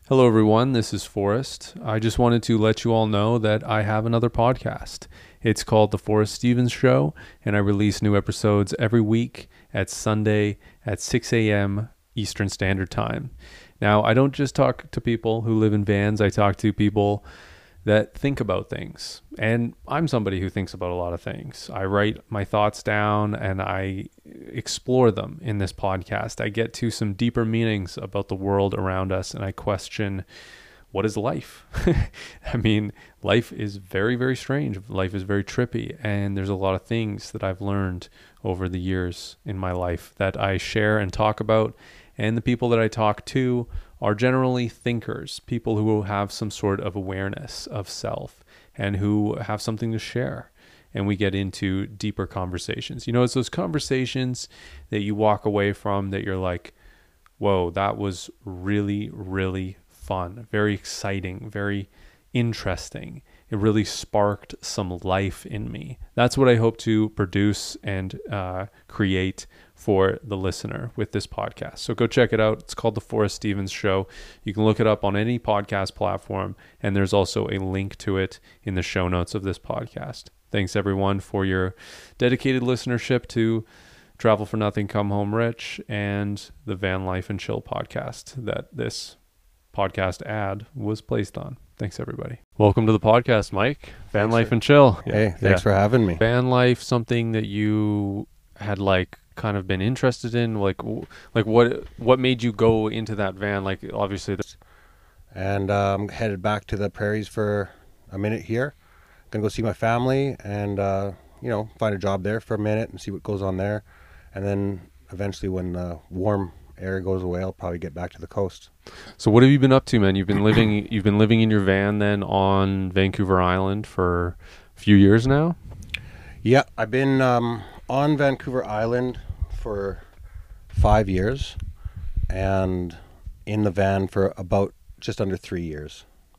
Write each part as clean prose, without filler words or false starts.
Hello, everyone. This is Forrest. I just wanted to let you all know that I have another podcast. It's called The Forrest Stevens Show, and I release new episodes every week at Sunday at 6 a.m. Eastern Standard Time. Now, I don't just talk to people who live in vans. I talk to people that think about things. And I'm somebody who thinks about a lot of things. I write my thoughts down and I explore them in this podcast. I get to some deeper meanings about the world around us and I question, what is life? I mean, life is very, very strange. Life is very trippy. And there's a lot of things that I've learned over the years in my life that I share and talk about. And the people that I talk to are generally thinkers, people who have some sort of awareness of self and who have something to share. And we get into deeper conversations. You know, it's those conversations that you walk away from that you're like, whoa, that was really, really fun, very exciting, very interesting. It really sparked some life in me. That's what I hope to produce and create for the listener with this podcast. So go check it out. It's called The Forrest Stevens Show. You can look it up on any podcast platform, and there's also a link to it in the show notes of this podcast. Thanks, everyone, for your dedicated listenership to Travel for Nothing, Come Home Rich, and the Van Life and Chill podcast that this podcast ad was placed on. Thanks, everybody. Welcome to the podcast, Mike. Van Life and Chill. Hey, thanks for having me. Van life, something that you had kind of been interested in, what made you go into that van? Obviously, And headed back to the prairies for a minute here. Gonna go see my family and find a job there for a minute and see what goes on there. And then eventually, when the warm air goes away, I'll probably get back to the coast. So what have you been up to, man? You've been living in your van then on Vancouver Island for a few years now? Yeah, I've been on Vancouver Island for 5 years and in the van for about just under 3 years.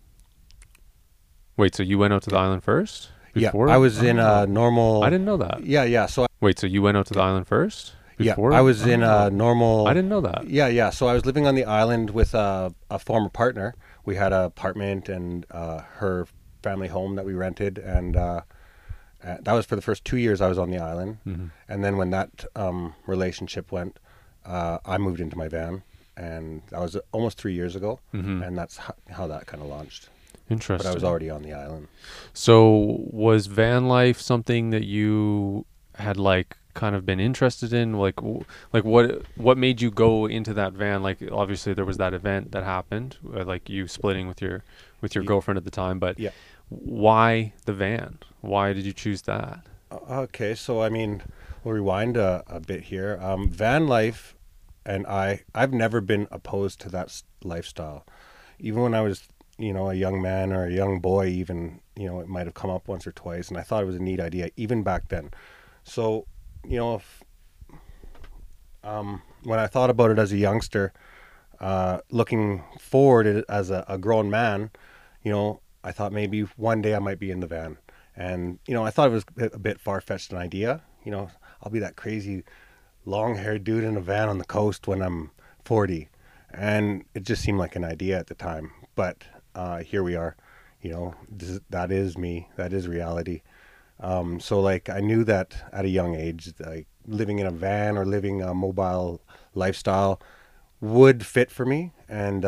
Wait, so you went out to the island first? Before? Yeah, I was in a normal... I didn't know that. Yeah. So wait, so you went out to the island first? Before? Yeah, I was in a normal... I didn't know that. Yeah. So I was living on the island with a former partner. We had an apartment and her family home that we rented, and that was for the first 2 years I was on the island. Mm-hmm. And then when that relationship went, I moved into my van, and that was almost 3 years ago, mm-hmm. and that's how that kind of launched. Interesting. But I was already on the island. So was van life something that you had kind of been interested in? What made you go into that van? Obviously there was that event that happened, you splitting with your girlfriend at the time, but yeah. Why the van? Why did you choose that? Okay, so we'll rewind a bit here. Van life, and I've never been opposed to that lifestyle. Even when I was, a young man or a young boy, even, it might have come up once or twice, and I thought it was a neat idea, even back then. So, when I thought about it as a youngster, looking forward as a grown man, I thought maybe one day I might be in the van. And, I thought it was a bit far-fetched an idea. I'll be that crazy long-haired dude in a van on the coast when I'm 40. And it just seemed like an idea at the time. But here we are. That is me. That is reality. So I knew that at a young age, living in a van or living a mobile lifestyle would fit for me. And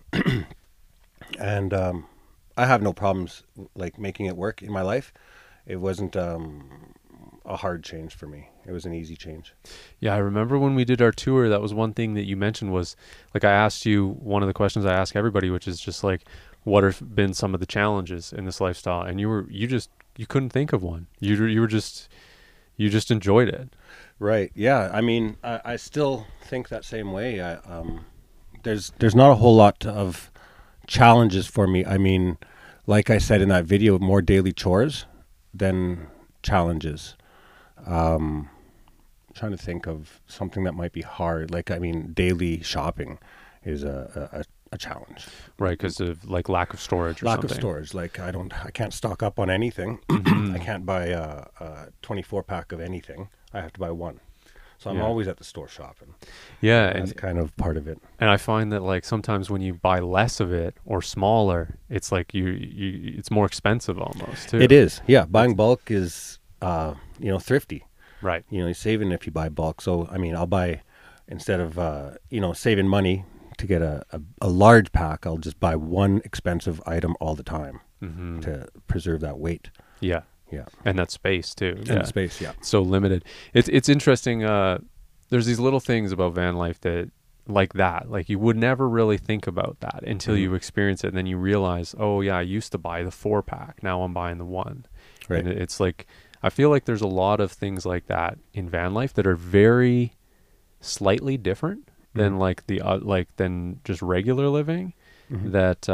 I have no problems making it work in my life. It wasn't a hard change for me. It was an easy change. Yeah, I remember when we did our tour, that was one thing that you mentioned was, I asked you one of the questions I ask everybody, which is just what have been some of the challenges in this lifestyle? And you couldn't think of one. You just enjoyed it. Right. Yeah. I still think that same way. There's not a whole lot of challenges for me. Like I said in that video, more daily chores than challenges. Trying to think of something that might be hard. Daily shopping is a challenge. Right, because of lack of storage or something. Lack of storage. I can't stock up on anything. I can't buy a 24 pack of anything. I have to buy one. So I'm Yeah. always at the store shopping. Yeah, That's and kind of part of it. and I find that like sometimes when you buy less of it or smaller, it's like you it's more expensive almost too. It is. Yeah. Buying bulk is, thrifty. Right. You're saving if you buy bulk. So, I mean, I'll buy, instead of, saving money to get a large pack, I'll just buy one expensive item all the time Mm-hmm. to preserve that weight. Yeah. Yeah. And that space too. And Yeah. the space, yeah. So limited. It's interesting. There's these little things about van life that like that. Like you would never really think about that until Mhm. you experience it, and then you realize, oh yeah, I used to buy the 4-pack. Now I'm buying the 1. Right. And it's like I feel like there's a lot of things like that in van life that are very slightly different than Mhm. like than just regular living. Mhm. That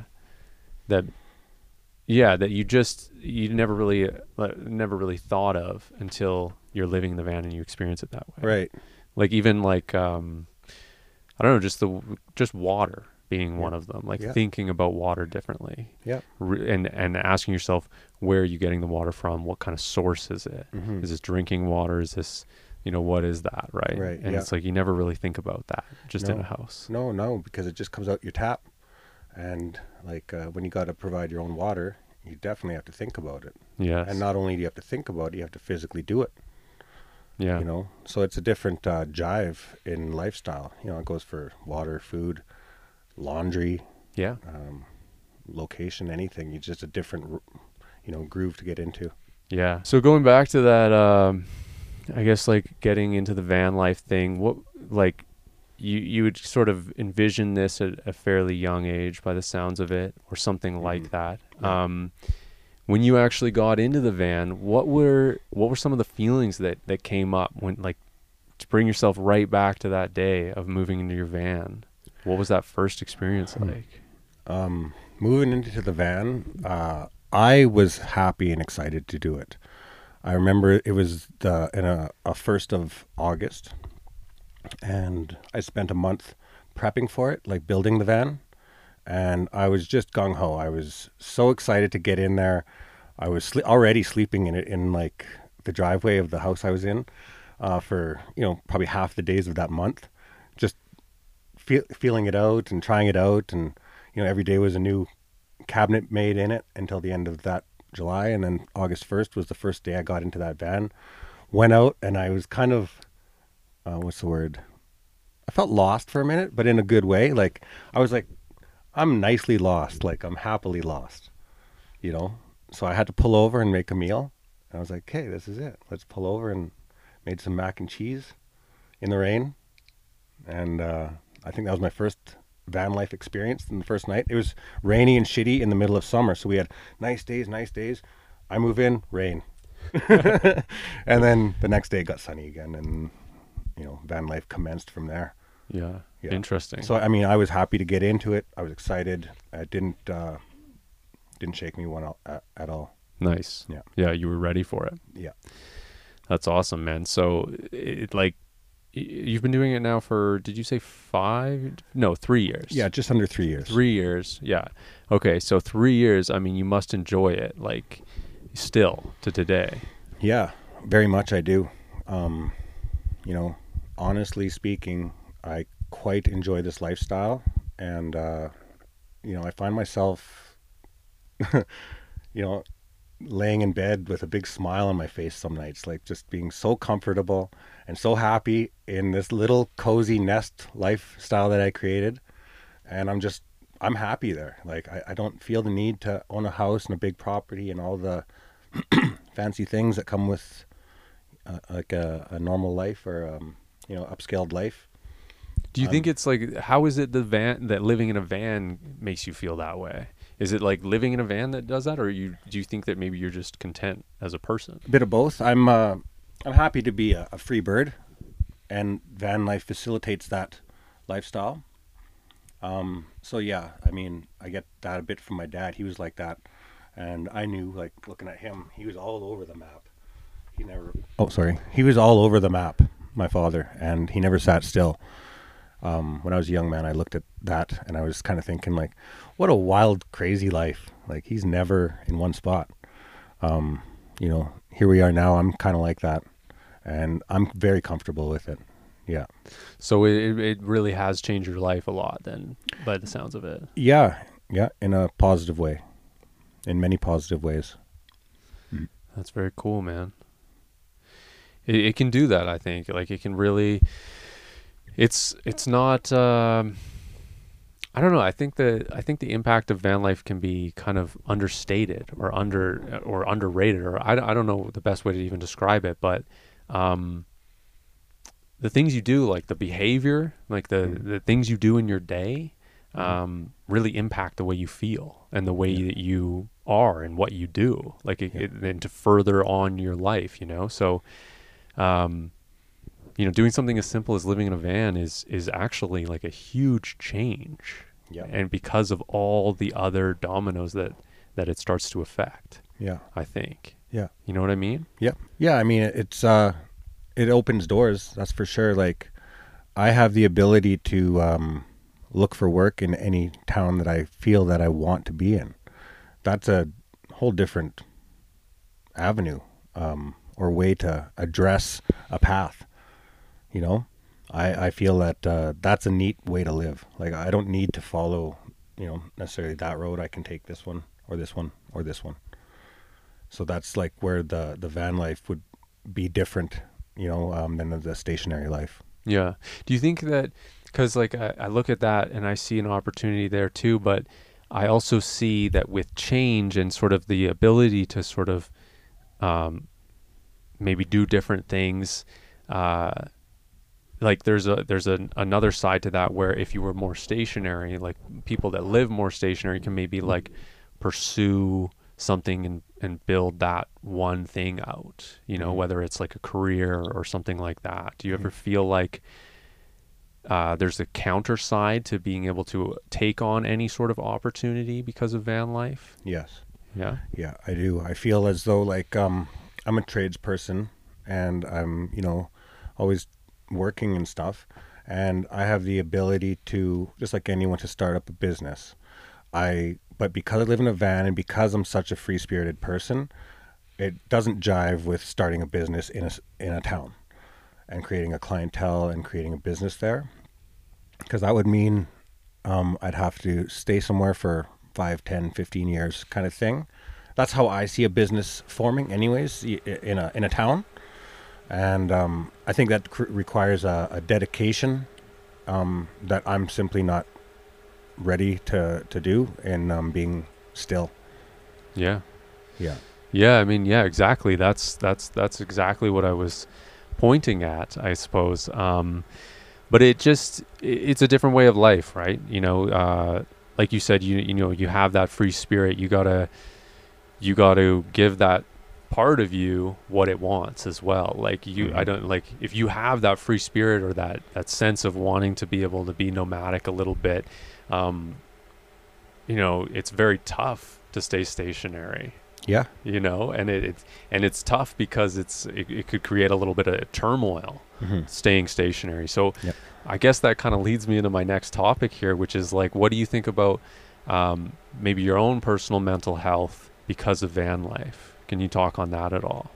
that you never really thought of until you're living in the van and you experience it that way. Right. Like even like I don't know, just water being Yeah. one of them. Like Yeah. thinking about water differently. Yeah. And asking yourself, where are you getting the water from? What kind of source is it? Mhm. Is this drinking water? Is this, what is that? Right. Right, And yeah. it's like you never really think about that just in No. a house. No, because it just comes out your tap. And like when you got to provide your own water, you definitely have to think about it. Yes. And not only do you have to think about it, you have to physically do it. Yeah. So it's a different jive in lifestyle. It goes for water, food, laundry, Yeah. location, anything. It's just a different, groove to get into. Yeah. So going back to that, I guess like getting into the van life thing, what like you would sort of envision this at a fairly young age by the sounds of it, or something like that. Yeah. When you actually got into the van, what were some of the feelings that came up when, like, to bring yourself right back to that day of moving into your van? What was that first experience like? Moving into the van, I was happy and excited to do it. I remember it was in a 1st of August, and I spent a month prepping for it, like building the van, and I was just gung-ho. I was so excited to get in there. I was already sleeping in it in like the driveway of the house I was in for probably half the days of that month, just feeling it out and trying it out, and every day was a new cabinet made in it until the end of that July. And then August 1st was the first day I got into that van, went out, and I was kind of what's the word, I felt lost for a minute, but in a good way. Like I was like, I'm nicely lost, like I'm happily lost, so I had to pull over and make a meal, and I was like, hey, this is it, let's pull over, and made some mac and cheese in the rain. And I think that was my first van life experience. In the first night, it was rainy and shitty in the middle of summer, so we had nice days. I move in, rain. And then the next day it got sunny again, and van life commenced from there. Yeah. Yeah. Interesting. So I mean, I was happy to get into it. I was excited. It didn't shake me at all. Nice. Yeah. Yeah, you were ready for it. Yeah. That's awesome, man. So you've been doing it now for, did you say 3 years? Yeah, just under 3 years. 3 years. Yeah. Okay. So 3 years, I mean, you must enjoy it, like, still to today. Yeah, very much I do. Honestly speaking, I quite enjoy this lifestyle, and I find myself laying in bed with a big smile on my face some nights, like just being so comfortable and so happy in this little cozy nest lifestyle that I created. And I'm happy there. Like I don't feel the need to own a house and a big property and all the fancy things that come with like a normal life or upscaled life. Do you think it's like, how is it that living in a van makes you feel that way? Is it like living in a van that does that, or do you think that maybe you're just content as a person? A bit of both. I'm happy to be a free bird, and van life facilitates that lifestyle. So yeah, I mean, I get that a bit from my dad. He was like that, and I knew, like, looking at him, he was all over the map. He was all over the map, my father, and he never sat still. When I was a young man, I looked at that and I was kind of thinking, like, what a wild, crazy life. Like, he's never in one spot. Here we are now. I'm kind of like that. and I'm very comfortable with it. Yeah. So it really has changed your life a lot then, by the sounds of it. Yeah. Yeah. In a positive way, in many positive ways. That's very cool, man. It can do that, I think. Like it can really, it's not, I don't know. I think the impact of van life can be kind of understated or underrated, or I don't know the best way to even describe it, but, the things you do, like the behavior, like the things you do in your day, really impact the way you feel and the way that you are and what you do, like and to further on your life, So, doing something as simple as living in a van is actually like a huge change. Yeah. And because of all the other dominoes that it starts to affect. Yeah. I think. Yeah. You know what I mean? Yeah. Yeah. I mean, it opens doors. That's for sure. Like I have the ability to, look for work in any town that I feel that I want to be in. That's a whole different avenue, or way to address a path. I feel that that's a neat way to live. Like I don't need to follow, necessarily that road. I can take this one or this one or this one. So that's like where the van life would be different, than the stationary life. Yeah. Do you think that, because like I look at that and I see an opportunity there too, but I also see that with change and sort of the ability to sort of maybe do different things, like there's another side to that where if you were more stationary, like people that live more stationary can maybe like pursue something and build that one thing out, whether it's like a career or something like that. Do you ever feel like there's a counter side to being able to take on any sort of opportunity because of van life? Yes. Yeah. Yeah, I do. I feel as though like I'm a tradesperson and I'm, always working and stuff, and I have the ability to, just like anyone, to start up a business. But because I live in a van and because I'm such a free-spirited person, it doesn't jive with starting a business in a town and creating a clientele and creating a business there, because that would mean I'd have to stay somewhere for 5, 10, 15 years kind of thing. That's how I see a business forming anyways, in a town. And I think that requires a dedication that I'm simply not ready to do, in being still. Yeah. Yeah. Yeah, I mean, yeah, exactly. That's exactly what I was pointing at, I suppose. But it's a different way of life, right? Like you said, you have that free spirit. You gotta give that part of you what it wants as well. Like I don't, like, if you have that free spirit or that sense of wanting to be able to be nomadic a little bit, it's very tough to stay stationary. Yeah. And it's tough because it could create a little bit of turmoil, staying stationary. So yep. I guess that kind of leads me into my next topic here, which is like, what do you think about maybe your own personal mental health because of van life? Can you talk on that at all?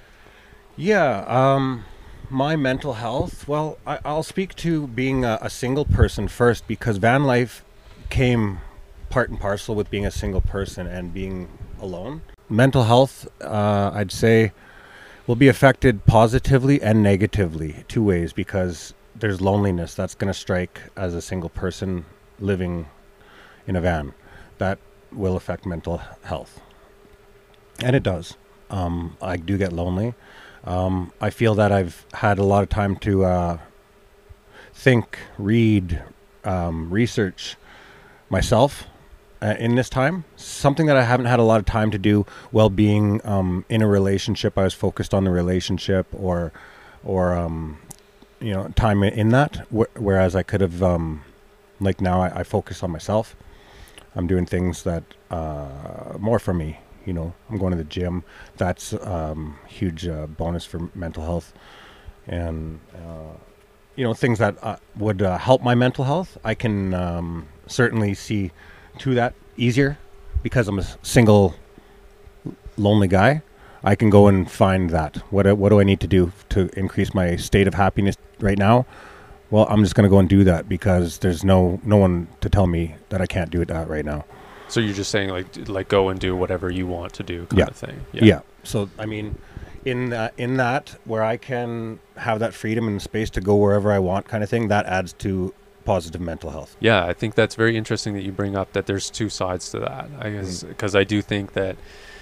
Yeah. My mental health, well, I'll speak to being a single person first, because van life came part and parcel with being a single person and being alone. Mental health, I'd say, will be affected positively and negatively, two ways, because there's loneliness that's going to strike as a single person living in a van. That will affect mental health. And it does. I do get lonely. I feel that I've had a lot of time to think, read, research myself in this time. Something that I haven't had a lot of time to do while being in a relationship. I was focused on the relationship or time in that. Whereas I could have, like now I focus on myself. I'm doing things that more for me. I'm going to the gym. That's huge bonus for mental health. And, things that would help my mental health, I can certainly see to that easier because I'm a single, lonely guy. I can go and find that. What do I need to do to increase my state of happiness right now? Well, I'm just going to go and do that because there's no one to tell me that I can't do that right now. So you're just saying like go and do whatever you want to do kind of thing. Yeah. So I mean, in that where I can have that freedom and space to go wherever I want kind of thing, that adds to positive mental health. Yeah, I think that's very interesting that you bring up that there's two sides to that. I guess because I do think that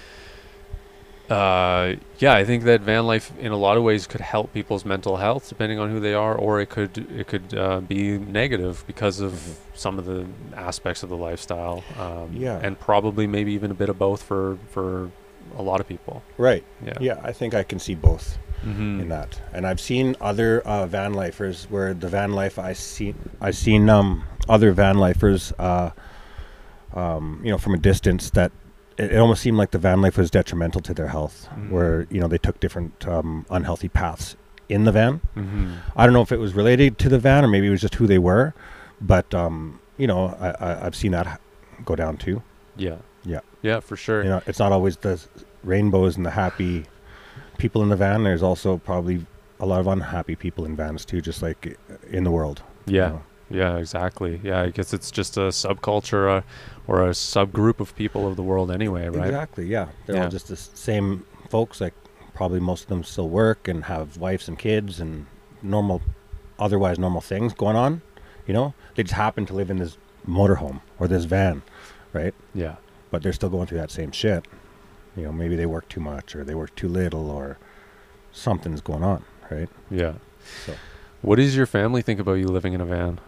I think that van life in a lot of ways could help people's mental health depending on who they are, or it could be negative because of some of the aspects of the lifestyle. And probably maybe even a bit of both for a lot of people. Right. Yeah, I think I can see both in that. And I've seen other van lifers where the van life I've seen other van lifers from a distance that it almost seemed like the van life was detrimental to their health, where, they took different unhealthy paths in the van. I don't know if it was related to the van or maybe it was just who they were, but, I've seen that go down too. Yeah, for sure. It's not always the rainbows and the happy people in the van. There's also probably a lot of unhappy people in vans too, just like in the world. Yeah, exactly. Yeah, I guess it's just a subculture or a subgroup of people of the world anyway, right? Exactly, yeah. They're all just the same folks. Like probably most of them still work and have wives and kids and otherwise normal things going on. They just happen to live in this motorhome or this van, right? Yeah. But they're still going through that same shit. Maybe they work too much or they work too little or something's going on, right? Yeah. So, what does your family think about you living in a van?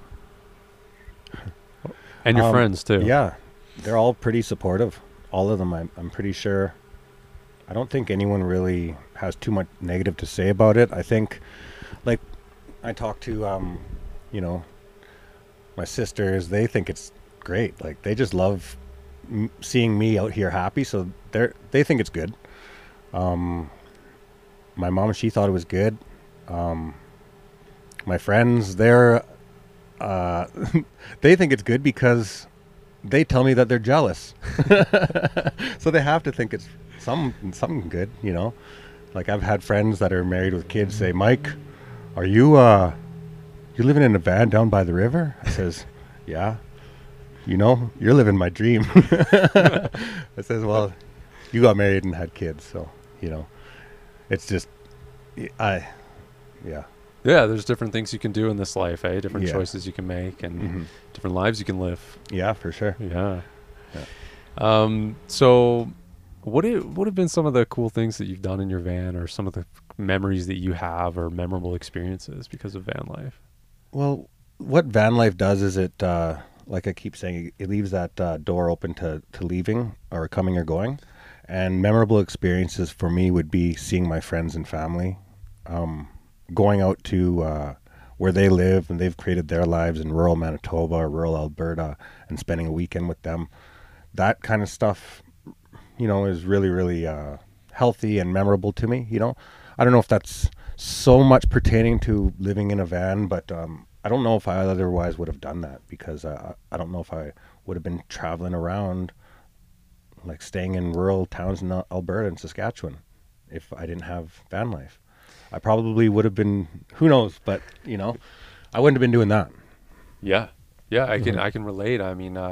And your friends too. Yeah, they're all pretty supportive. All of them. I'm pretty sure. I don't think anyone really has too much negative to say about it. I think, like, I talk to, my sisters. They think it's great. Like, they just love seeing me out here happy. So they think it's good. My mom, she thought it was good. My friends, they think it's good because they tell me that they're jealous. So they have to think it's something good, Like I've had friends that are married with kids say, "Mike, are you living in a van down by the river?" I says, "Yeah." You're living my dream. I says, "Well, you got married and had kids, so, it's just Yeah, there's different things you can do in this life, different choices you can make and different lives you can live. Yeah, for sure. Yeah. So what have been some of the cool things that you've done in your van, or some of the memories that you have, or memorable experiences because of van life? Well, what van life does is it, like I keep saying, it leaves that door open to leaving or coming or going. And memorable experiences for me would be seeing my friends and family, going out to where they live and they've created their lives in rural Manitoba or rural Alberta and spending a weekend with them. That kind of stuff, is really, really healthy and memorable to me. I don't know if that's so much pertaining to living in a van, but I don't know if I otherwise would have done that, because I don't know if I would have been traveling around, like staying in rural towns in Alberta and Saskatchewan, if I didn't have van life. I probably would have been, who knows, but I wouldn't have been doing that. Yeah. I can relate. I mean,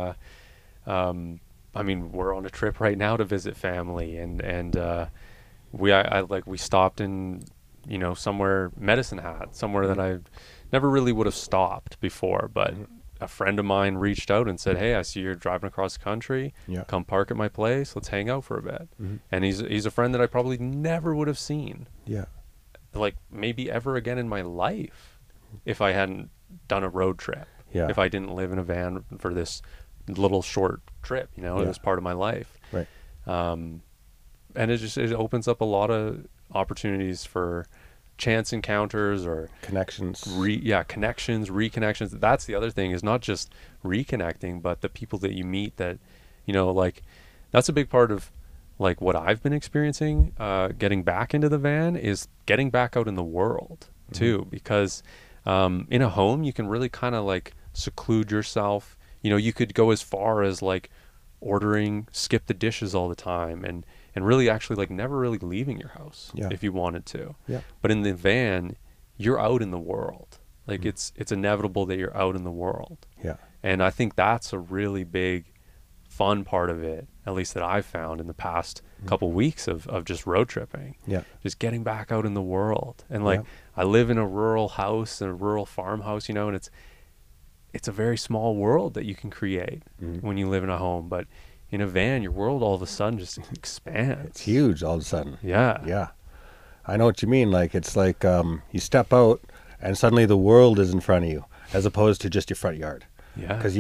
we're on a trip right now to visit family, and we stopped in, somewhere, Medicine Hat, somewhere that I never really would have stopped before, but a friend of mine reached out and said, "Hey, I see you're driving across the country. Yeah. Come park at my place. Let's hang out for a bit." And he's a friend that I probably never would have seen. Yeah. Like maybe ever again in my life if I hadn't done a road trip. Yeah. If I didn't live in a van for this little short trip, it was part of my life. Right. And it opens up a lot of opportunities for chance encounters or connections. Connections, reconnections. That's the other thing, is not just reconnecting, but the people that you meet that, like that's a big part of like what I've been experiencing, getting back into the van, is getting back out in the world too, because in a home you can really kind of like seclude yourself. You could go as far as like ordering skip the dishes all the time, and and really actually like never really leaving your house if you wanted to. Yeah. But in the van, you're out in the world. Like it's inevitable that you're out in the world. Yeah. And I think that's a really big fun part of it, at least that I've found in the past couple weeks of just road tripping. Yeah. Just getting back out in the world. And like I live in a rural house, in a rural farmhouse, you know, and it's a very small world that you can create when you live in a home. But in a van, your world all of a sudden just expands. It's huge all of a sudden. Yeah. Yeah. I know what you mean. Like, it's like you step out and suddenly the world is in front of you as opposed to just your front yard. Yeah. Because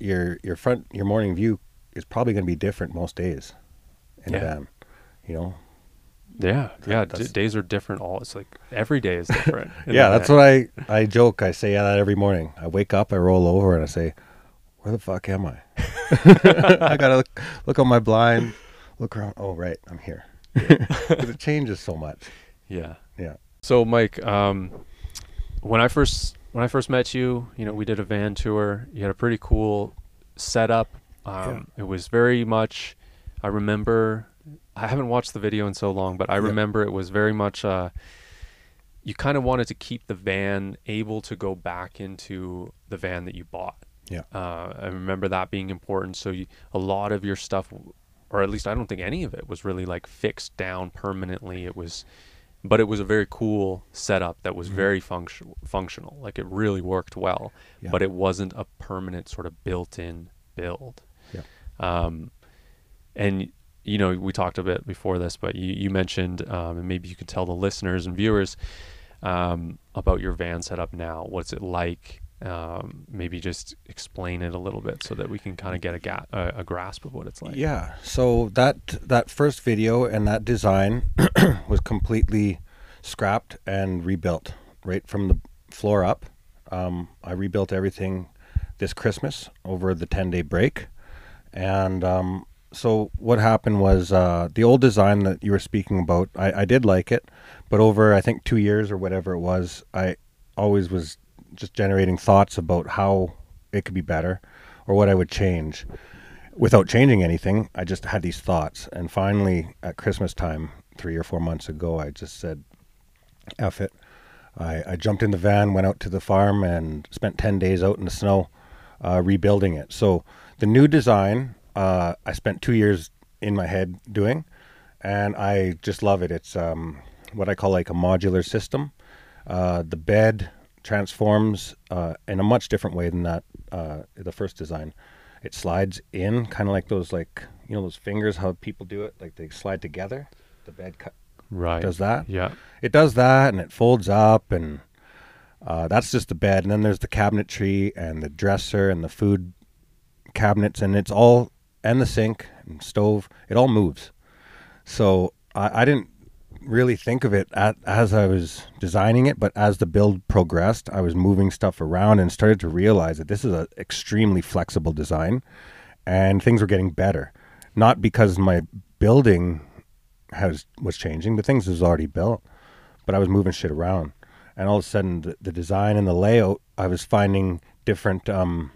your morning view is probably going to be different most days in a van, you know? Yeah. Days are different. It's like every day is different. Yeah, that's what I joke. I say that every morning. I wake up, I roll over, and I say, where the fuck am I? I got to look on my blind, look around. Oh, right, I'm here. Because it changes so much. Yeah. Yeah. So, Mike, when I first met you, you know, we did a van tour. You had a pretty cool setup. It was very much, I remember, I haven't watched the video in so long, but I remember it was very much, you kind of wanted to keep the van able to go back into the van that you bought. Yeah. I remember that being important. So a lot of your stuff, or at least I don't think any of it was really like fixed down permanently. But it was a very cool setup that was very functional. Like it really worked well, but it wasn't a permanent sort of built-in build. Yeah. And you know, we talked a bit before this, but you mentioned, and maybe you could tell the listeners and viewers about your van setup now. What's it like? Maybe just explain it a little bit so that we can kind of get a grasp of what it's like. Yeah. So that first video and that design was completely scrapped and rebuilt right from the floor up. I rebuilt everything this Christmas over the 10-day break. And so what happened was the old design that you were speaking about, I did like it, but over I think 2 years or whatever it was, I always was just generating thoughts about how it could be better or what I would change. Without changing anything, I just had these thoughts. And finally, at Christmas time, 3 or 4 months ago, I just said, F it. I jumped in the van, went out to the farm, and spent 10 days out in the snow rebuilding it. So the new design, I spent 2 years in my head doing, and I just love it. It's what I call like a modular system. The bed transforms in a much different way than that the first design. It slides in, kind of like those, like, you know, those fingers, how people do it, like they slide together. The bed does that. Yeah, it does that, and it folds up, and that's just the bed. And then there's the cabinetry and the dresser and the food cabinets, and it's all, and the sink and stove, it all moves. So I didn't really think of it as I was designing it, but as the build progressed, I was moving stuff around and started to realize that this is an extremely flexible design, and things were getting better. Not because my building was changing, the things was already built, but I was moving shit around, and all of a sudden the design and the layout, I was finding different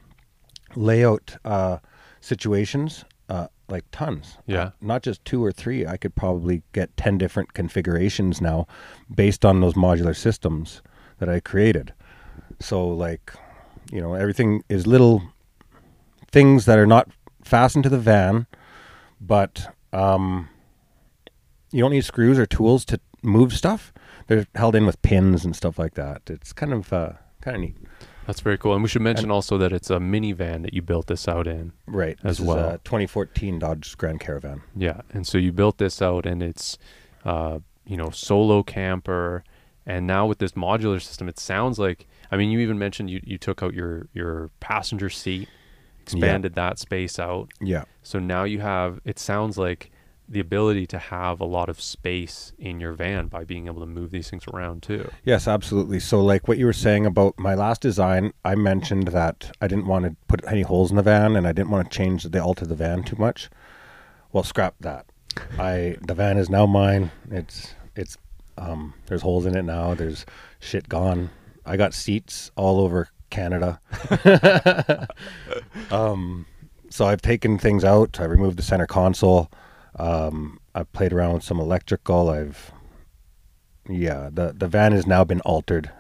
layout situations, like tons. Yeah. Not just 2 or 3. I could probably get 10 different configurations now based on those modular systems that I created. So, like, you know, everything is little things that are not fastened to the van, but you don't need screws or tools to move stuff. They're held in with pins and stuff like that. It's kind of neat. That's very cool. And we should mention also that it's a minivan that you built this out in. Right. As this well. Is a 2014 Dodge Grand Caravan. Yeah. And so you built this out, and it's, you know, solo camper. And now with this modular system, it sounds like, I mean, you even mentioned you took out your passenger seat, expanded that space out. Yeah. So now you have, it sounds like, the ability to have a lot of space in your van by being able to move these things around too. Yes, absolutely. So like what you were saying about my last design, I mentioned that I didn't want to put any holes in the van, and I didn't want to change the alter the van too much. Well, scrap that. The van is now mine. It's there's holes in it now. There's shit gone. I got seats all over Canada. So I've taken things out. I removed the center console. I've played around with some electrical. The van has now been altered.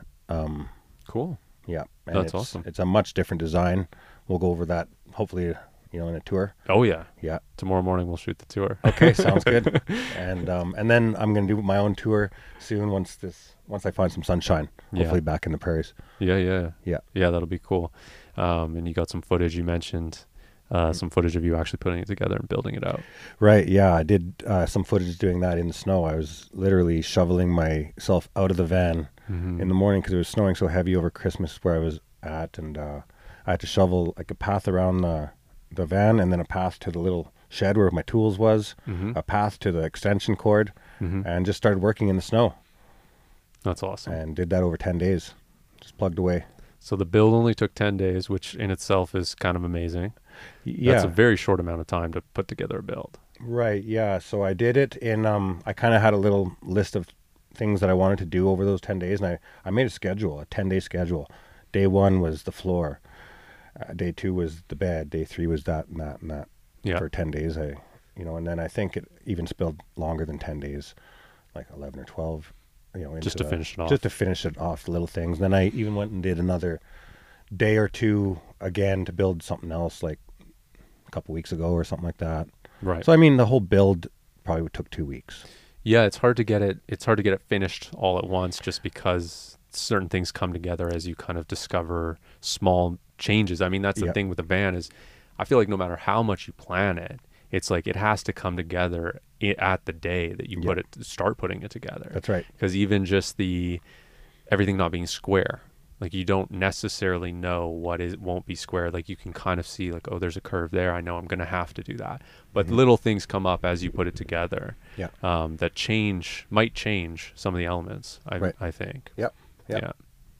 Cool. Yeah, and That's it's awesome. It's a much different design. We'll go over that hopefully, in a tour. Oh yeah. Yeah. Tomorrow morning we'll shoot the tour. Okay, sounds good. And then I'm gonna do my own tour soon once I find some sunshine. Yeah. Hopefully back in the prairies. Yeah. Yeah. Yeah, that'll be cool. And you got some footage you mentioned, some footage of you actually putting it together and building it out. Right. Yeah, I did some footage doing that in the snow. I was literally shoveling myself out of the van in the morning because it was snowing so heavy over Christmas where I was at, and I had to shovel like a path around the van, and then a path to the little shed where my tools was, a path to the extension cord, and just started working in the snow. That's awesome. And did that over 10 days. Just plugged away. So the build only took 10 days, which in itself is kind of amazing. Yeah. That's a very short amount of time to put together a build. Right. Yeah. So I did it in, I kind of had a little list of things that I wanted to do over those 10 days. And I made a 10-day schedule. Day 1 was the floor. Day 2 was the bed. Day 3 was that and that and that. Yeah. For 10 days, and then I think it even spilled longer than 10 days, like 11 or 12, Just to finish it off. Just to finish it off, the little things. Then I even went and did another day or two again to build something else, like a couple weeks ago or something like that. Right. So, I mean, the whole build probably took 2 weeks. Yeah, it's hard to get it finished all at once just because certain things come together as you kind of discover small changes. I mean, that's the thing with the van is I feel like no matter how much you plan it, it's like it has to come together at the day that you start putting it together. That's right. Because even just everything not being square, like you don't necessarily know what won't be square. Like you can kind of see like, oh, there's a curve there. I know I'm going to have to do that. But little things come up as you put it together. Yeah. That might change some of the elements. I think. Yep. Yeah.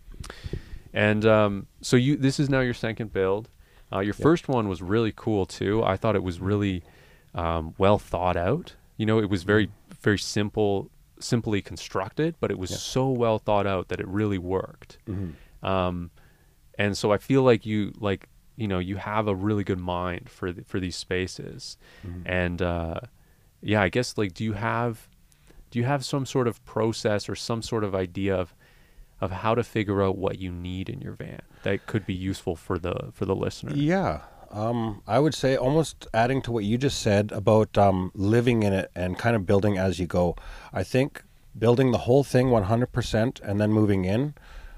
And so this is now your second build. Your first one was really cool too. I thought it was really well thought out. It was very, very simply constructed, but it was so well thought out that it really worked. And so I feel like you have a really good mind for these spaces. And I guess like do you have some sort of process or some sort of idea of how to figure out what you need in your van that could be useful for the listener? Yeah. I would say almost adding to what you just said about living in it and kind of building as you go. I think building the whole thing 100% and then moving in,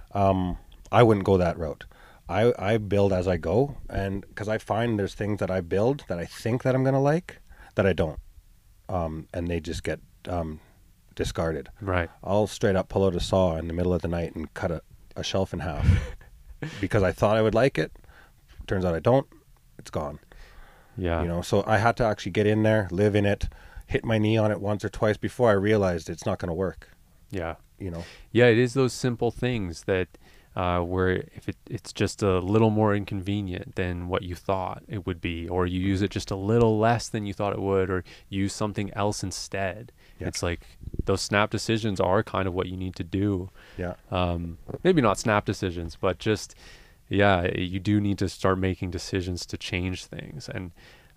I wouldn't go that route. I build as I go, and because I find there's things that I build that I think that I'm going to like that I don't, and they just get discarded. Right. I'll straight up pull out a saw in the middle of the night and cut a shelf in half because I thought I would like it. Turns out I don't. It's gone. Yeah. So I had to actually get in there, live in it, hit my knee on it once or twice before I realized it's not going to work. Yeah. Yeah, it is those simple things that where if it's just a little more inconvenient than what you thought it would be, or you use it just a little less than you thought it would, or use something else instead. Yeah. It's like those snap decisions are kind of what you need to do. Yeah. Maybe not snap decisions, but just, you do need to start making decisions to change things. And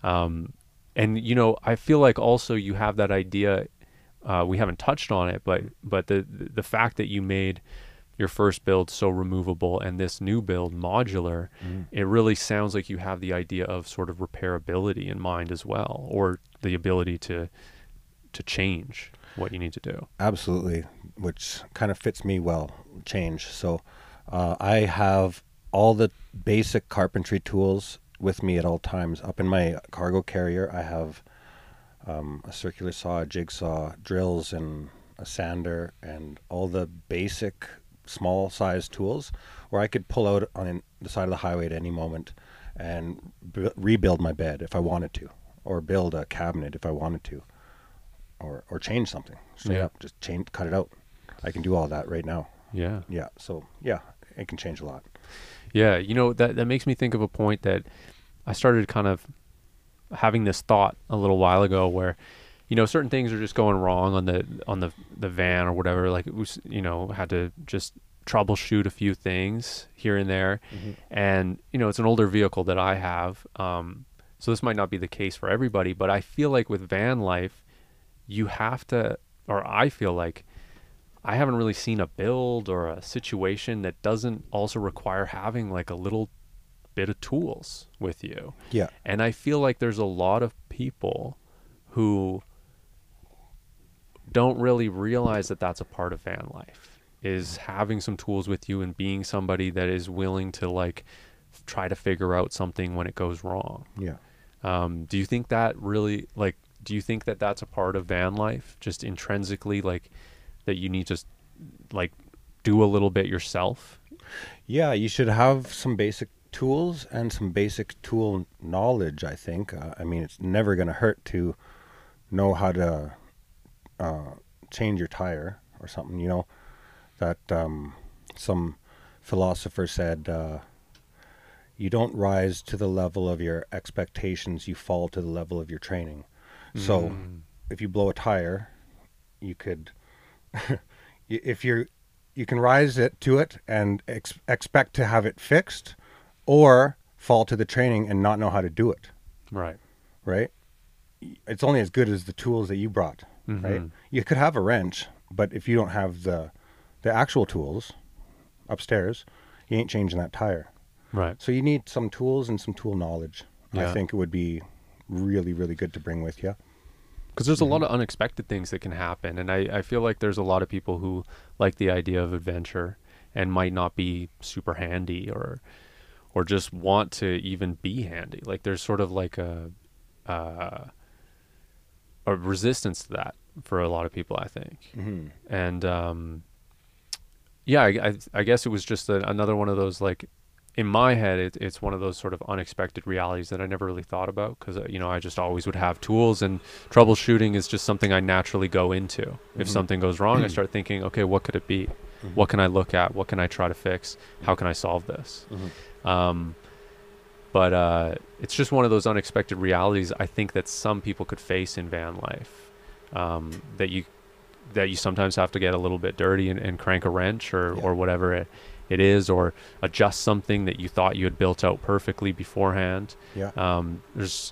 I feel like also you have that idea, we haven't touched on it, but the fact that you made your first build so removable and this new build modular, it really sounds like you have the idea of sort of repairability in mind as well, or the ability to change what you need to do. Absolutely, which kind of fits me well, change. So I have all the basic carpentry tools with me at all times. Up in my cargo carrier, I have a circular saw, a jigsaw, drills, and a sander, and all the basic small size tools where I could pull out on the side of the highway at any moment and rebuild my bed if I wanted to, or build a cabinet if I wanted to, or change something straight up, just cut it out. I can do all that right now. Yeah. So it can change a lot. Yeah. That makes me think of a point that I started kind of having this thought a little while ago where, certain things are just going wrong on the van or whatever. Like it was, had to just troubleshoot a few things here and there. And, it's an older vehicle that I have. So this might not be the case for everybody, but I feel like with van life, you have to, or I feel like I haven't really seen a build or a situation that doesn't also require having like a little bit of tools with you. Yeah. And I feel like there's a lot of people who don't really realize that that's a part of van life, is having some tools with you and being somebody that is willing to like try to figure out something when it goes wrong. Yeah. Do you think that really, like, do you think that that's a part of van life, just intrinsically, like, that you need to like do a little bit yourself? Yeah, you should have some basic tools and some basic tool knowledge, I think. I mean, it's never going to hurt to know how to change your tire or something, you know, that some philosopher said, you don't rise to the level of your expectations, you fall to the level of your training. So if you blow a tire, you could, you can rise it to it and expect to have it fixed, or fall to the training and not know how to do it. Right. Right? It's only as good as the tools that you brought, right? You could have a wrench, but if you don't have the actual tools upstairs, you ain't changing that tire. Right. So you need some tools and some tool knowledge. Yeah. I think it would be really, really good to bring with you. Because there's a lot of unexpected things that can happen. And I feel like there's a lot of people who like the idea of adventure and might not be super handy or just want to even be handy. Like there's sort of like a resistance to that for a lot of people, I think. And yeah, I guess it was just another one of those, like, in my head, it's one of those sort of unexpected realities that I never really thought about, because, you know, I just always would have tools, and troubleshooting is just something I naturally go into. If something goes wrong, I start thinking, okay, what could it be? What can I look at? What can I try to fix? How can I solve this? But it's just one of those unexpected realities I think that some people could face in van life, that you sometimes have to get a little bit dirty and crank a wrench or whatever it is, or adjust something that you thought you had built out perfectly beforehand. There's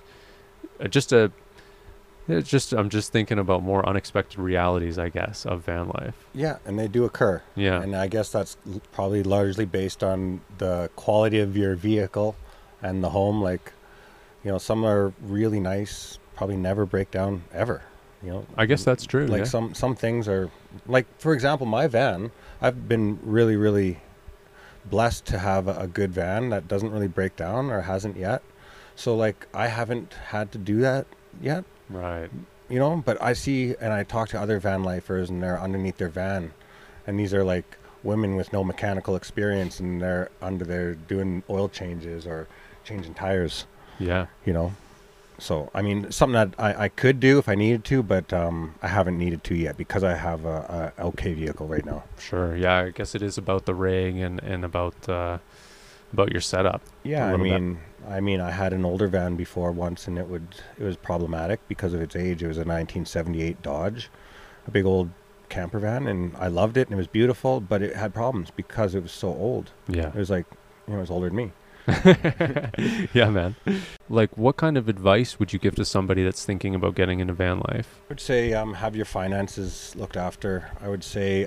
I'm just thinking about more unexpected realities, I guess, of van life. Yeah, and they do occur. Yeah. And I guess that's probably largely based on the quality of your vehicle and the home. Like, you know, some are really nice, probably never break down ever. You know, I guess that's true. Like some things are, like, for example, my van, I've been really, really blessed to have a good van that doesn't really break down, or hasn't yet. So, like, I haven't had to do that yet. Right. You know, but I see, and I talk to other van lifers, and they're underneath their van, and these are like women with no mechanical experience, and they're under there doing oil changes or changing tires. Yeah. You know, so I mean, something that I could do if I needed to, but I haven't needed to yet, because I have a okay vehicle right now. Sure. Yeah, I guess it is about the rig and about your setup. Yeah, I mean, I had an older van before once, and it was problematic because of its age. It was a 1978 Dodge, a big old camper van, and I loved it, and it was beautiful, but it had problems because it was so old. Yeah. It was like, you know, it was older than me. Yeah, man. Like, what kind of advice would you give to somebody that's thinking about getting into van life? I would say have your finances looked after. I would say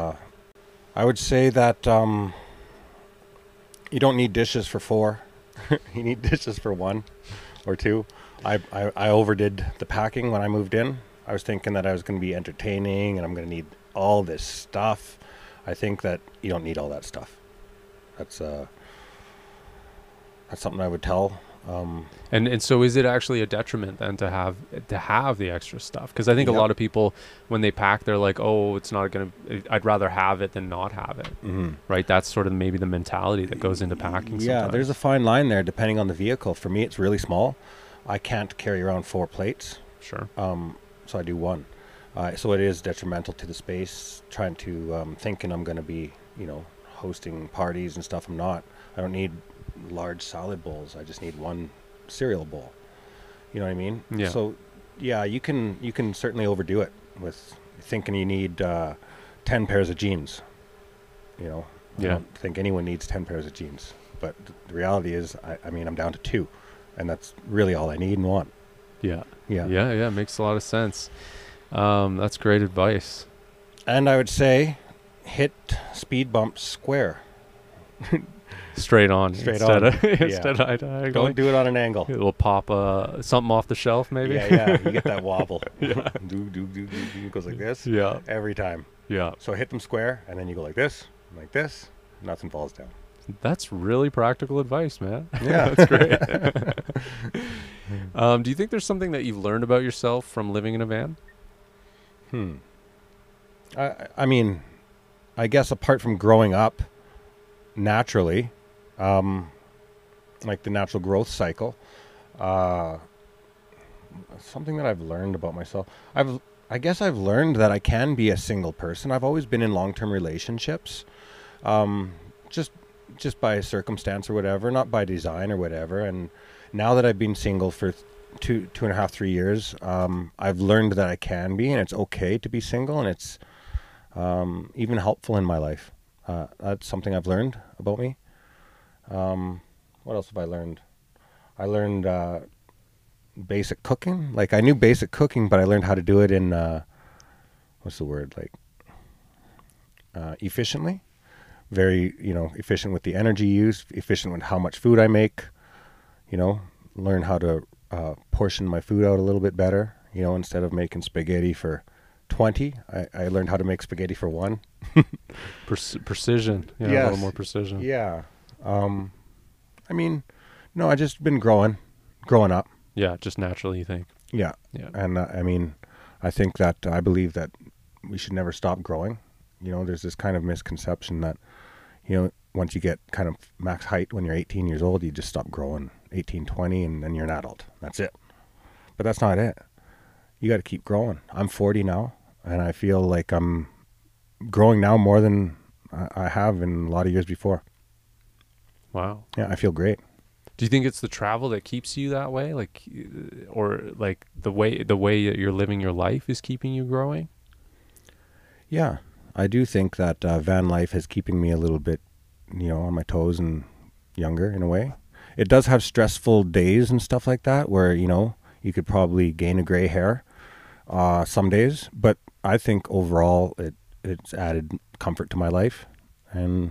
that you don't need dishes for 4. You need dishes for 1 or 2. I overdid the packing when I moved in. I was thinking that I was going to be entertaining and I'm going to need all this stuff. I think that you don't need all that stuff. That's something I would tell. And so is it actually a detriment then to have the extra stuff? Because I think a lot of people, when they pack, they're like, oh, it's not going to, I'd rather have it than not have it. Right? That's sort of maybe the mentality that goes into packing. Yeah, sometimes. There's a fine line there depending on the vehicle. For me, it's really small. I can't carry around 4 plates. Sure. So I do 1. So it is detrimental to the space, trying to, thinking I'm going to be, you know, hosting parties and stuff. I'm not. I don't need large salad bowls. I just need 1 cereal bowl. You know what I mean? Yeah. So yeah, you can certainly overdo it with thinking you need 10 pairs of jeans. You know, I don't think anyone needs 10 pairs of jeans, but the reality is, I mean, I'm down to 2, and that's really all I need and want. Yeah. Yeah. Yeah. Makes a lot of sense. That's great advice. And I would say hit speed bumps square. Straight on. Straight instead on. Of, instead of diagonally. Don't do it on an angle. It will pop something off the shelf, maybe. Yeah. You get that wobble. Yeah. do. It goes like this. Yeah. Every time. Yeah. So hit them square, and then you go like this, nothing falls down. That's really practical advice, man. Yeah. That's great. Do you think there's something that you've learned about yourself from living in a van? I mean, I guess apart from growing up naturally, like the natural growth cycle, something that I've learned about myself. I guess I've learned that I can be a single person. I've always been in long-term relationships, just by circumstance or whatever, not by design or whatever. And now that I've been single for 2.5, 3 years, I've learned that I can be, and it's okay to be single, and it's even helpful in my life. That's something I've learned about me. What else have I learned? I learned basic cooking. Like, I knew basic cooking, but I learned how to do it in efficiently. Very, efficient with the energy used, efficient with how much food I make. Learn how to portion my food out a little bit better. Instead of making spaghetti for 20, I learned how to make spaghetti for 1. Precision. Yeah, yes. A little more precision. Yeah. I mean, no, I just been growing up. Yeah, just naturally, you think. Yeah. Yeah. And I think that I believe that we should never stop growing. There's this kind of misconception that, once you get kind of max height when you're 18 years old, you just stop growing 18, 20, and then you're an adult. That's it. But that's not it. You got to keep growing. I'm 40 now, and I feel like I'm growing now more than I have in a lot of years before. Wow. Yeah, I feel great. Do you think it's the travel that keeps you that way? Or the way that you're living your life is keeping you growing? Yeah, I do think that van life is keeping me a little bit, on my toes and younger in a way. It does have stressful days and stuff like that where, you could probably gain a gray hair some days. But I think overall it's added comfort to my life and,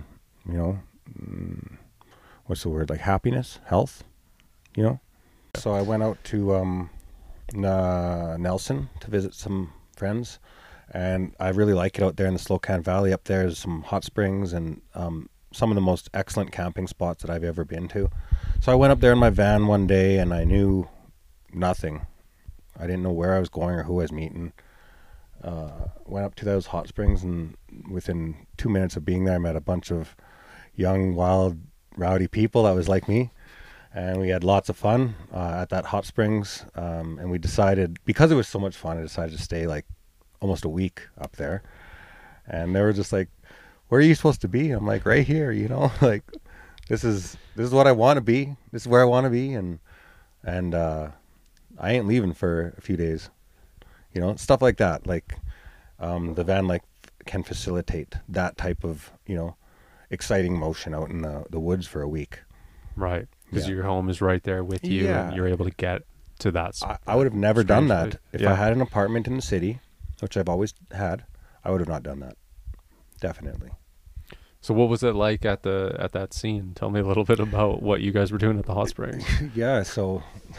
what's the word? Like happiness, health, So I went out to Nelson to visit some friends. And I really like it out there in the Slocan Valley. Up there is some hot springs and some of the most excellent camping spots that I've ever been to. So I went up there in my van one day and I knew nothing. I didn't know where I was going or who I was meeting. Went up to those hot springs, and within 2 minutes of being there, I met a bunch of young, wild, rowdy people that was like me. And we had lots of fun at that hot springs. And we decided, because it was so much fun, I decided to stay like almost a week up there. And they were just like, where are you supposed to be? I'm like, right here, like this is what I want to be. This is where I want to be. And I ain't leaving for a few days, stuff like that. Like, the van like can facilitate that type of, exciting motion out in the woods for a week. Right. Because Yeah. your home is right there with you, Yeah. and you're able to get to that spot. I would have never done that. Strangely. If Yeah. I had an apartment in the city, which I've always had, I would have not done that. Definitely. So what was it like at that scene? Tell me a little bit about what you guys were doing at the hot springs. Yeah, so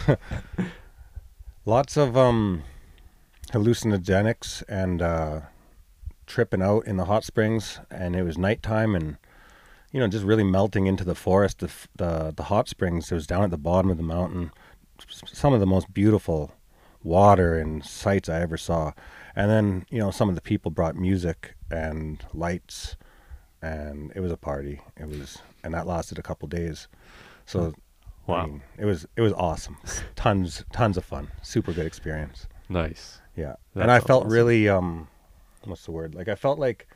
lots of hallucinogenics and tripping out in the hot springs, and it was nighttime, and just really melting into the forest. The hot springs, it was down at the bottom of the mountain, some of the most beautiful water and sights I ever saw. And then some of the people brought music and lights, and it was a party. And that lasted a couple days. So Wow. I mean, it was awesome. Tons of fun. Super good experience. Nice. Yeah. That And I sounds felt awesome. really what's the word? Like, I felt like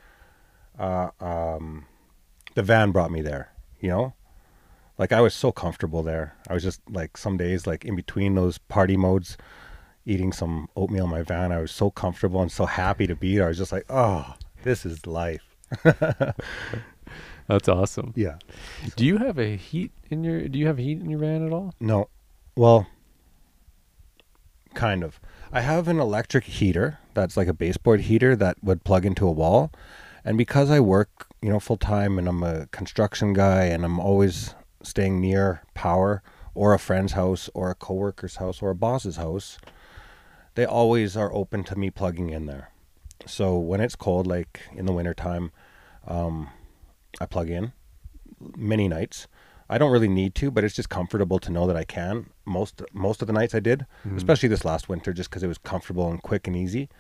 the van brought me there, Like, I was so comfortable there. I was just like, some days, like in between those party modes, eating some oatmeal in my van, I was so comfortable and so happy to be there. I was just like, oh, this is life. That's awesome. Yeah. Do you have heat in your van at all? No. Well, Kind of. I have an electric heater that's like a baseboard heater that would plug into a wall. And because I work, full time and I'm a construction guy and I'm always staying near power or a friend's house or a coworker's house or a boss's house, they always are open to me plugging in there. So when it's cold, like in the wintertime, I plug in many nights. I don't really need to, but it's just comfortable to know that I can. Most of the nights I did, especially this last winter, just because it was comfortable and quick and easy.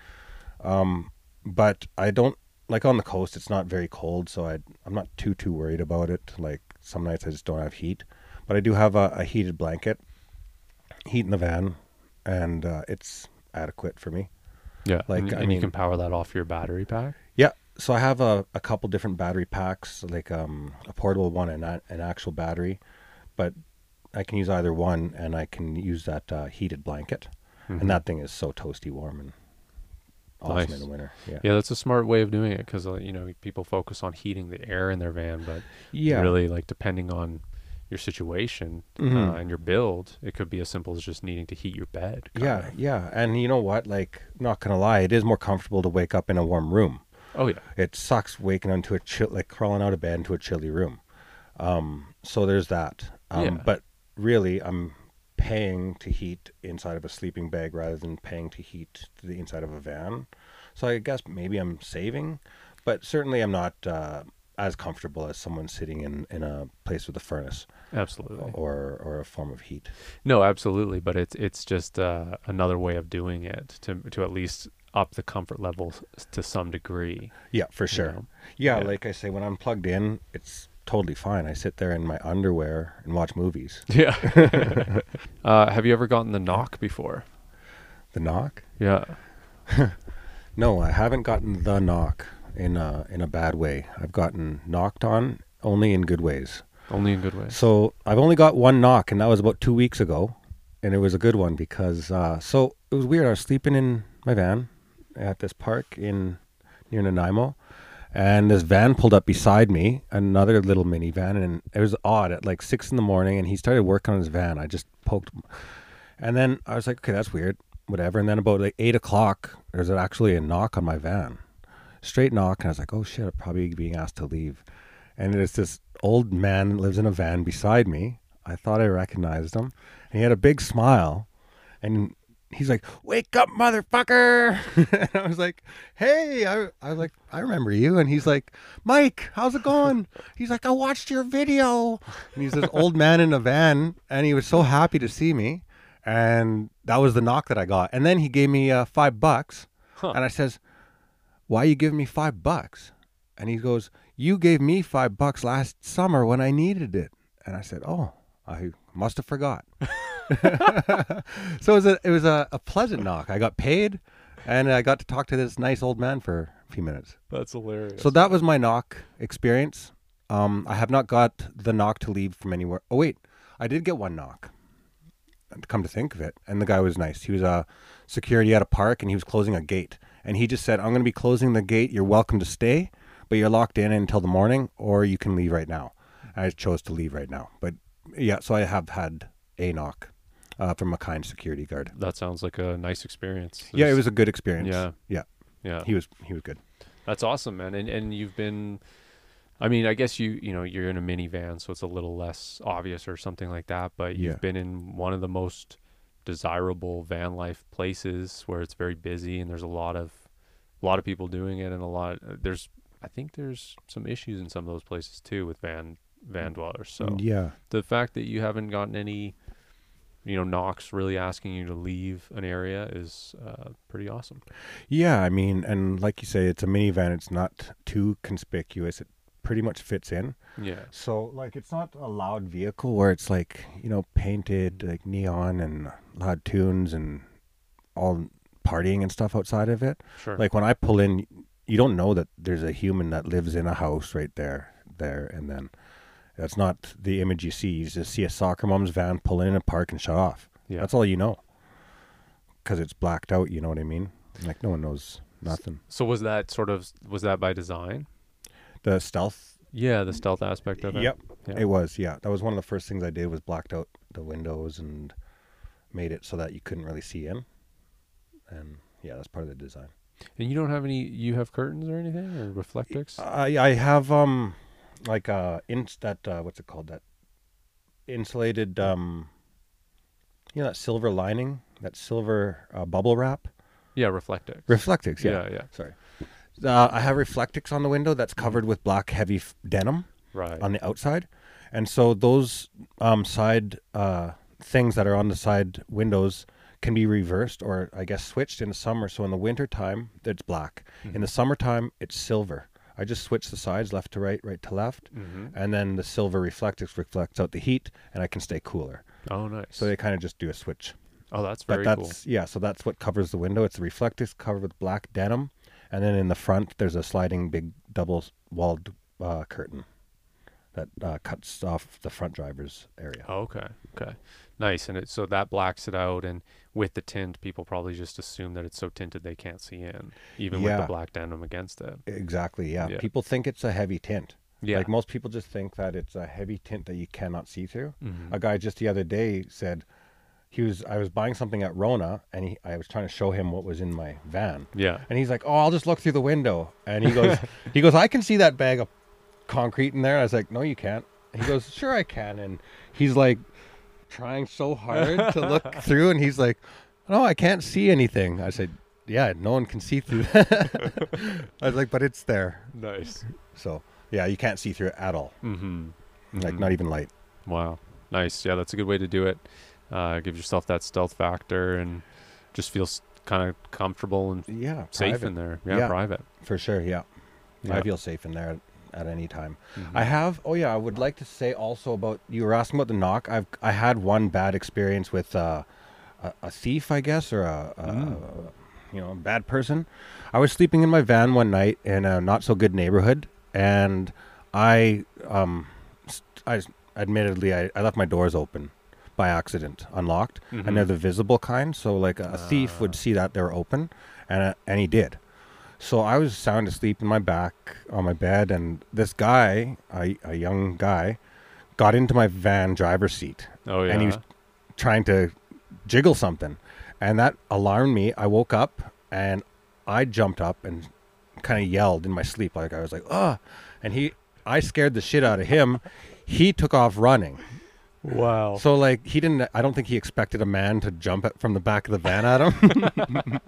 But I don't, like on the coast, it's not very cold, so I'm not too worried about it. Like some nights I just don't have heat. But I do have a heated blanket, heat in the van, and it's adequate for me. Yeah, Like and you can power that off your battery pack? Yeah, so I have a couple different battery packs, like a portable one and an actual battery, but I can use either one, and I can use that heated blanket, and that thing is so toasty warm and awesome in the winter. Yeah, that's a smart way of doing it because people focus on heating the air in their van, but really, like, depending on your situation and your build, it could be as simple as just needing to heat your bed. Yeah, and you know what? Like, not gonna lie, it is more comfortable to wake up in a warm room. Oh yeah, it sucks waking into a chill, like crawling out of bed into a chilly room. So there's that. But really, I'm paying to heat inside of a sleeping bag rather than paying to heat the inside of a van. So I guess maybe I'm saving, but certainly I'm not as comfortable as someone sitting in a place with a furnace. Absolutely. Or a form of heat. No, absolutely. But it's just another way of doing it to at least up the comfort level to some degree. Yeah, for sure. Yeah, like I say, when I'm plugged in, it's totally fine. I sit there in my underwear and watch movies. Yeah. Have you ever gotten the knock before? The knock? Yeah. No, I haven't gotten the knock in a bad way. I've gotten knocked on only in good ways. Only in good ways. So I've only got one knock, and that was about 2 weeks ago, and it was a good one because so it was weird. I was sleeping in my van at this park near Nanaimo, and this van pulled up beside me, another little minivan, and it was odd at like 6 a.m, and he started working on his van. I just poked him, and then I was like, okay, that's weird, whatever. And then about like 8 o'clock, there's actually a knock on my van, straight knock, and I was like, oh shit, I'm probably being asked to leave. And it's this old man that lives in a van beside me. I thought I recognized him, and he had a big smile, and he's like, wake up, motherfucker. And I was like, hey, I was like, I remember you. And he's like, Mike, how's it going? He's like, I watched your video. And he's this old man in a van, and he was so happy to see me. And that was the knock that I got. And then he gave me $5. And I says, why are you giving me $5? And he goes, you gave me $5 last summer when I needed it. And I said, oh, I must have forgot. So it was a pleasant knock. I got paid, and I got to talk to this nice old man for a few minutes. That's hilarious. So that was my knock experience. I have not got the knock to leave from anywhere. Oh wait, I did get one knock. Come to think of it, and the guy was nice. He was a security at a park, and he was closing a gate. And he just said, I'm going to be closing the gate. You're welcome to stay, but you're locked in until the morning, or you can leave right now. I chose to leave right now. But yeah, so I have had a knock from a kind security guard. That sounds like a nice experience. Yeah, it was a good experience. Yeah. He was good. That's awesome, man. And you've been, I mean, I guess you're in a minivan, so it's a little less obvious or something like that, but you've been in one of the most desirable van life places where it's very busy and there's a lot of people doing it, and I think there's some issues in some of those places too with van dwellers. So yeah, the fact that you haven't gotten any knocks really asking you to leave an area is pretty awesome. Yeah, I mean, and like you say, it's a minivan. It's not too conspicuous. It pretty much fits in. Yeah. So like, it's not a loud vehicle where it's like, painted like neon and loud tunes and all partying and stuff outside of it. Sure. Like when I pull in, you don't know that there's a human that lives in a house right there, and then that's not the image you see. You just see a soccer mom's van pull in a park and shut off. Yeah. That's all you know. Because it's blacked out, you know what I mean? Like no one knows nothing. So was that by design? The stealth? Yeah, the stealth aspect of it. Yep. Yeah. It was, yeah. That was one of the first things I did was blacked out the windows and made it so that you couldn't really see in. and yeah, that's part of the design. And you don't have any? You have curtains or anything or reflectix? I have like what's it called, that insulated that silver lining, that silver bubble wrap. Yeah, reflectix. Reflectix, yeah. Yeah. Sorry. I have reflectix on the window that's covered with black heavy denim Right. on the outside. And so those side things that are on the side windows can be reversed, or I guess switched in the summer. So in the winter time, it's black. In the summertime, it's silver. I just switch the sides left to right, right to left. And then the silver reflectix reflects out the heat, and I can stay cooler. Oh, nice. So they kind of just do a switch. Oh, that's But very that's, cool. yeah, so that's what covers the window. It's the reflectix covered with black denim. And then in the front, there's a sliding big double-walled curtain that cuts off the front driver's area. Oh, okay. Nice. And so that blacks it out, and with the tint, people probably just assume that it's so tinted they can't see in, even with the Yeah. black denim against it. Exactly, yeah. Yeah. People think it's a heavy tint. Yeah. Like most people just think that it's a heavy tint that you cannot see through. Mhm. A guy just the other day said I was buying something at Rona, and I was trying to show him what was in my van. Yeah. And he's like, "Oh, I'll just look through the window." And he goes, "I can see that bag of concrete in there." I was like, "No, you can't." He goes, "Sure I can." And he's like trying so hard to look through, and he's like, "No, I can't see anything." I said, "Yeah, no one can see through that." I was like, "But it's there." Nice. So, yeah, you can't see through it at all. Mm-hmm. Like not even light. Wow. Nice. Yeah, that's a good way to do it. Give yourself that stealth factor and just feel kind of comfortable and Yeah, safe private. in there. Yeah, private. For sure, yeah. Yeah. I feel safe in there at any time. Mhm. I would like to say also about, you were asking about the knock. I had one bad experience with a thief, I guess, or a bad person. I was sleeping in my van one night in a not so good neighborhood, and I admittedly I left my doors open by accident, unlocked, and they're the visible kind. So like a thief would see that they're open, and he did. So I was sound asleep in my back on my bed, and this guy, a young guy, got into my van driver's seat. Oh, yeah. And he was trying to jiggle something, and that alarmed me. I woke up, and I jumped up and kind of yelled in my sleep, like I was like, "Ah!" And I scared the shit out of him. He took off running. Wow. So like I don't think he expected a man to jump from the back of the van at him.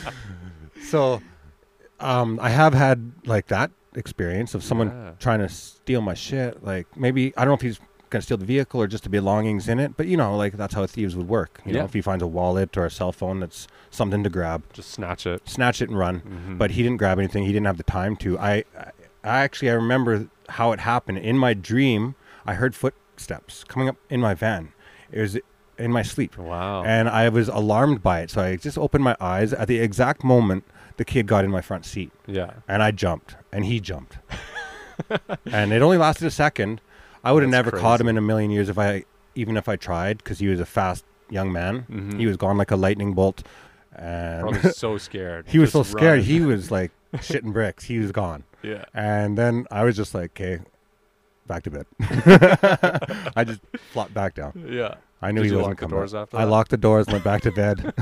So I have had like that experience of someone trying to steal my shit. Like maybe, I don't know if he's going to steal the vehicle or just the belongings in it, but like that's how thieves would work. You know, if he finds a wallet or a cell phone, that's something to grab. Just snatch it And run. But he didn't grab anything. He didn't have the time to. I remember how it happened. In my dream, I heard footsteps coming up in my van. It was in my sleep. Wow. And I was alarmed by it. So I just opened my eyes. At the exact moment, the kid got in my front seat. Yeah. And I jumped. And he jumped. And it only lasted a second. I would have never caught him in a million years even if I tried, because he was a fast young man. He was gone like a lightning bolt. And probably so scared. He was so scared. He was like shitting bricks. He was gone. Yeah. And then I was just like, okay, back to bed. I just flopped back down. Yeah. I knew Did he you wasn't lock the coming. doors after I that? locked the doors and went back to bed.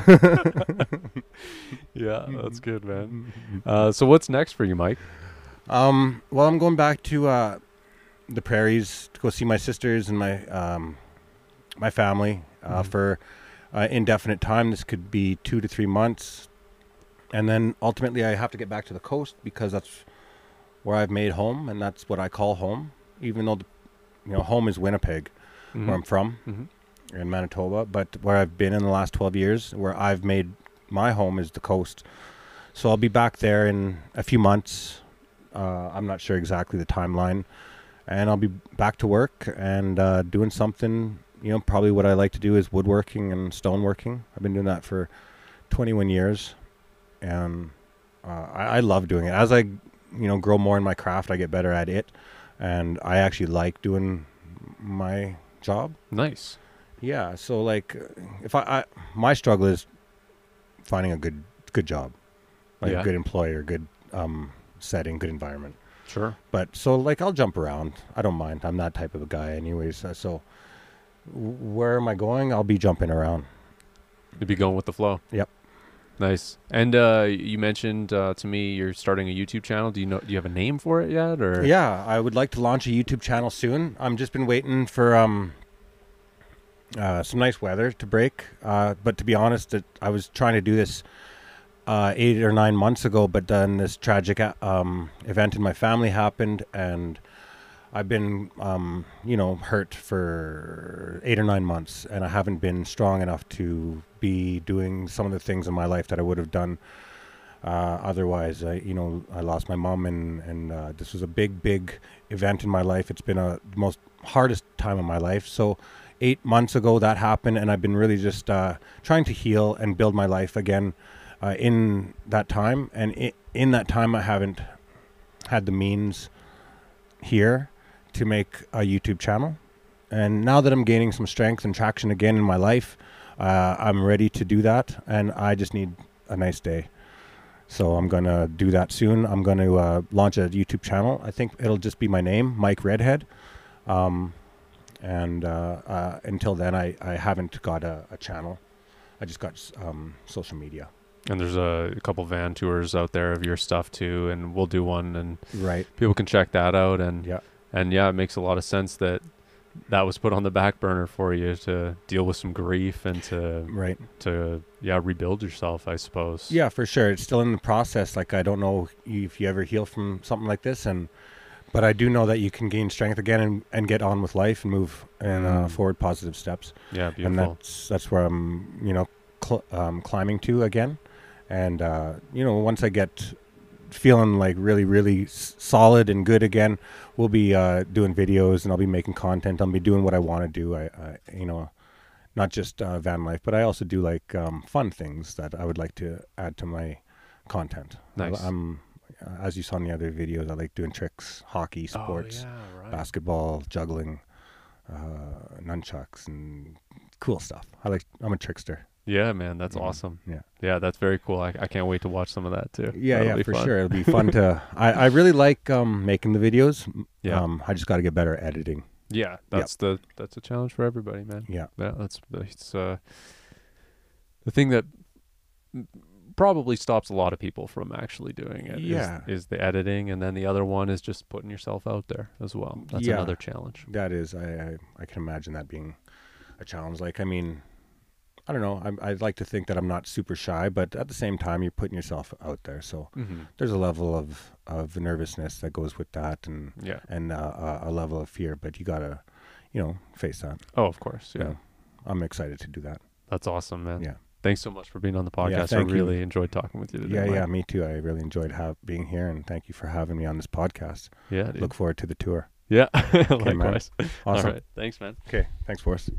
Yeah, that's good, man. So what's next for you, Mike? Well, I'm going back to the prairies to go see my sisters and my family for indefinite time. This could be 2 to 3 months. And then ultimately I have to get back to the coast, because that's where I've made home, and that's what I call home, even though home is Winnipeg, where I'm from, in Manitoba. But where I've been in the last 12 years, where I've made my home, is the coast. So I'll be back there in a few months. I'm not sure exactly the timeline. And I'll be back to work and doing something, probably what I like to do is woodworking and stoneworking. I've been doing that for 21 years. And I love doing it. As I, grow more in my craft, I get better at it. And I actually like doing my job. Nice. Yeah. So like, if my struggle is finding a good job, like a good employer, good setting, good environment. Sure. But so like, I'll jump around. I don't mind. I'm that type of a guy anyways. So where am I going? I'll be jumping around. You'd be going with the flow. Yep. Nice. And you mentioned to me you're starting a YouTube channel. Do you have a name for it yet, or? Yeah, I would like to launch a YouTube channel soon. I'm just been waiting for some nice weather to break. But to be honest, I was trying to do this 8 or 9 months ago, but then this tragic event in my family happened, and I've been, hurt for 8 or 9 months, and I haven't been strong enough to be doing some of the things in my life that I would have done otherwise. I lost my mom, and this was a big event in my life. It's been the most hardest time of my life. So 8 months ago that happened, and I've been really just trying to heal and build my life again in that time. And in that time, I haven't had the means here to make a YouTube channel. And now that I'm gaining some strength and traction again in my life, I'm ready to do that, and I just need a nice day. So I'm going to do that soon. I'm going to launch a YouTube channel. I think it'll just be my name, Mike Redhead. And until then, I haven't got a channel. I just got social media. And there's a couple van tours out there of your stuff too, and we'll do one, and Right. people can check that out. And Yeah. and yeah, it makes a lot of sense that was put on the back burner for you to deal with some grief and Right. to rebuild yourself, I suppose. Yeah, for sure. It's still in the process. Like, I don't know if you ever heal from something like this, but I do know that you can gain strength again and get on with life and move and forward positive steps. Yeah, beautiful. And that's where I'm, climbing to again. And once I get feeling like really, really solid and good again, we'll be doing videos, and I'll be making content. I'll be doing what I want to do. I not just van life, but I also do like fun things that I would like to add to my content. Nice. I'm as you saw in the other videos, I like doing tricks, hockey, sports, basketball, juggling, nunchucks, and cool stuff. I'm a trickster. Yeah, man, that's awesome. Yeah, that's very cool. I can't wait to watch some of that too. Yeah, for sure. It'll be fun to. I really like making the videos. Yeah. I just got to get better at editing. Yeah, that's a challenge for everybody, man. Yeah. That's the thing that probably stops a lot of people from actually doing it. Yeah. Is the editing, and then the other one is just putting yourself out there as well. That's another challenge. That is, I can imagine that being a challenge. Like, I mean, I don't know. I'd like to think that I'm not super shy, but at the same time, you're putting yourself out there. So there's a level of nervousness that goes with that, and a level of fear. But you gotta, face that. Oh, of course. Yeah. I'm excited to do that. That's awesome, man. Yeah. Thanks so much for being on the podcast. Yeah, I really enjoyed talking with you today. Yeah, me too. I really enjoyed being here, and thank you for having me on this podcast. Yeah, dude. Look forward to the tour. Yeah, Okay, likewise. Awesome. All right. Thanks, man. Okay, thanks, Forrest.